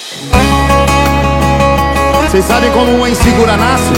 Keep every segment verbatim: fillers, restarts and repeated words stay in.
Vocês sabem como uma insegura nasce?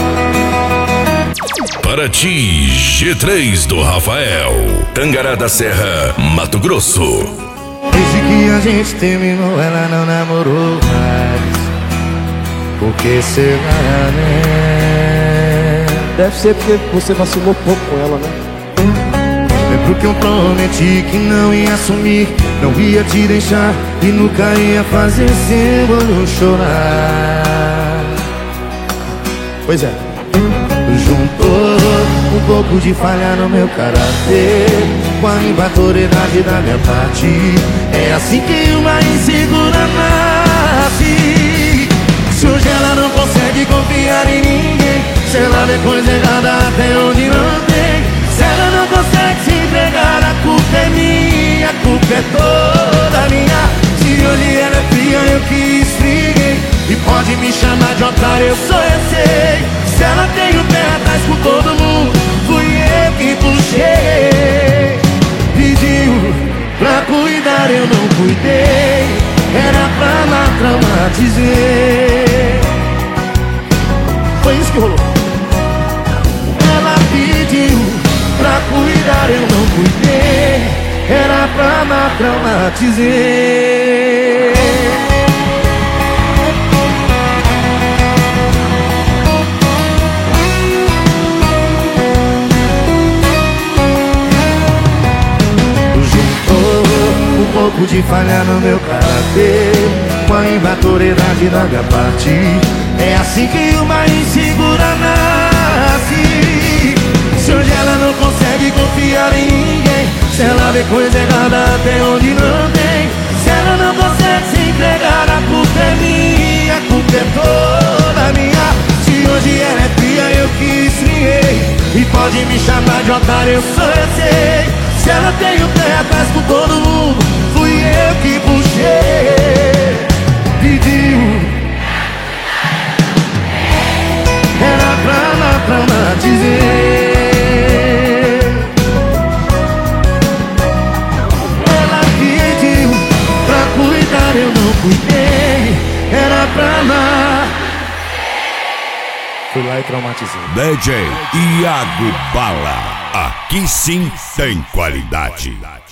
Paraty, G três do Rafael, Tangará da Serra, Mato Grosso. Desde que a gente terminou, ela não namorou mais. Por que será, né? Deve ser porque você vacilou pouco com ela, né? Lembro que eu prometi que não ia sumir, não ia te deixar e nunca ia fazer seu olho chorar. Pois é. Juntou um pouco de falha no meu caráter com a imaturidade da minha parte. É assim que uma insegura nasce. Se hoje ela não consegue confiar em ninguém, se ela vê coisa errada até onde não tem, se ela não consegue se entregar, a culpa é minha, a culpa é toda minha. Se hoje ela é fria, eu que esfriguei, e pode me chamar de otário, eu sou, eu sei. Se ela tem o pé atrás com todo mundo, fui eu que puxei. Pediu pra cuidar, eu não cuidei, era pra lá traumatizei. Foi isso que rolou. Ela pediu pra cuidar, eu não cuidei, era pra lá traumatizei. Um pouco de falha no meu caráter com a imaturidade da minha parte. É assim que uma insegura nasce. Se hoje ela não consegue confiar em ninguém, se ela vê coisa errada até onde não tem, se ela não consegue se entregar, a culpa é minha, a culpa é toda minha. Se hoje ela é fria, eu que esfriei, e pode me chamar de otário, eu sou, eu sei. Se ela tem o pé atrás com todo mundo, fui eu que puxei. Pediu, era pra lá traumatizei. Ela pediu pra cuidar, eu não cuidei, era pra lá. Fui lá e traumatizei. D J Iago Bala, aqui sim tem qualidade.